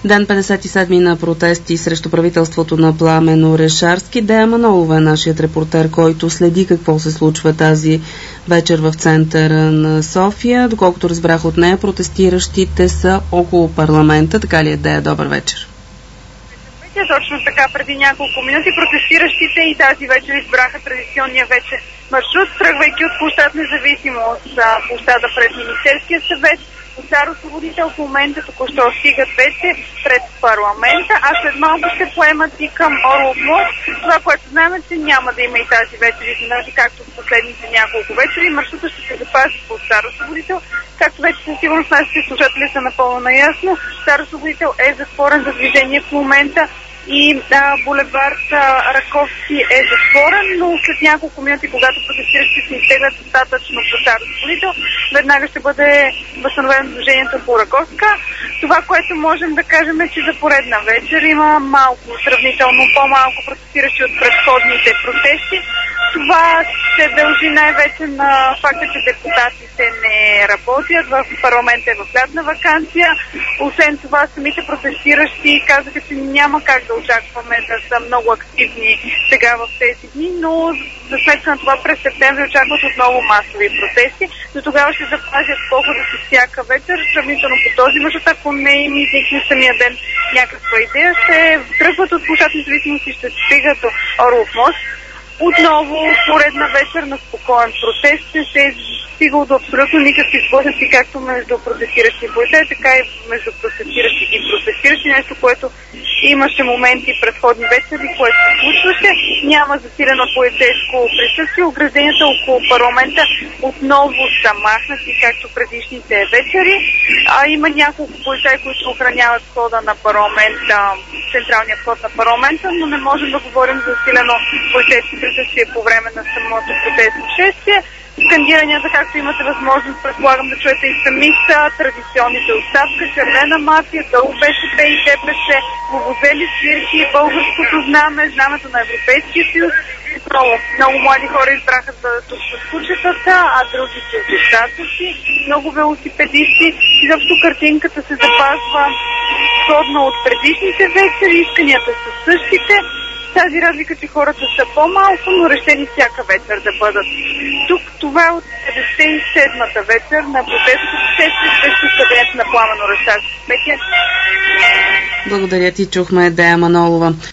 Ден 57 на протести срещу правителството на Пламен Орешарски. Дея Манолова е нашият репортер, който следи какво се случва тази вечер в центъра на София. Доколкото разбрах от нея, протестиращите са около парламента. Така ли е, Дея? Добър вечер. Точно така, преди няколко минути протестиращите и тази вечер избраха традиционния вече маршрут, тръгвайки от площад Независимост, площада пред Министерския съвет. Цар Освободител в момента току-що стигат вече пред парламента, а след малко ще поемат и към Орлов мост. Това, което знаем, че няма да има и тази вечер изненади, както в последните няколко вечери. Маршрута ще се запази по Цар Освободител. Както вече със сигурност нашите слушатели са напълно наясно, Цар Освободител е затворен за движение в момента и булевард Раковски е затворен, но след няколко минути, когато протестиращите се изтеглят достатъчно по Цар Освободител, веднага ще бъде възстановено движението по Раковска. Това, което можем да кажем е, че за поредна вечер има малко, сравнително по-малко протестиращи от предходните протести. Това се дължи най-вече на факта, че депутатите не работят, в парламента е в лятна ваканция. Освен това, самите протестиращи казаха, че няма как да очакваме да са много активни сега в тези дни, но за сметка на това през септември очакват отново масови протести. До тогава ще запазят похода си всяка вечер, сравнително по този маршрут, ако не им изникне самия ден някаква идея, ще тръгват от площад Независимост и ще стигат до Орлов мост. Отново поредна вечер на спокоен протест, не се е стигал до абсолютно никакви сблъсъци, както между протестиращи и полицаи, така и между протестиращи и протестиращи, нещо, което имаше моменти предходни вечери, което се случваше. Няма засилено полицейско присъствие. Огражденията около парламента отново са махнати, както предишните вечери. Има няколко полицаи, които охраняват входа на парламента, централния вход на парламента, но не можем да говорим за засилено полицейско присъствие по време на самото протестно шествие. Скандиранията, както имате възможност, предполагам да чуете и сами, са традиционните оставка, червена мафия, дълго БСП и ДПС, вувузели, свирки, българското знаме, знамето на Европейския съюз. Много млади хора избраха да тушат кучетата, а други са децата. Много велосипедисти. Изобщо картинката се запазва сходно от предишните вечери, исканията са същите. Тази разлика, че хората са по-малко, но решени всяка вечер да бъдат тук. Това е от 57-та вечер на протестното шествие срещу кабинета на Пламен Орешарски. Благодаря ти, чухме Дея Манолова.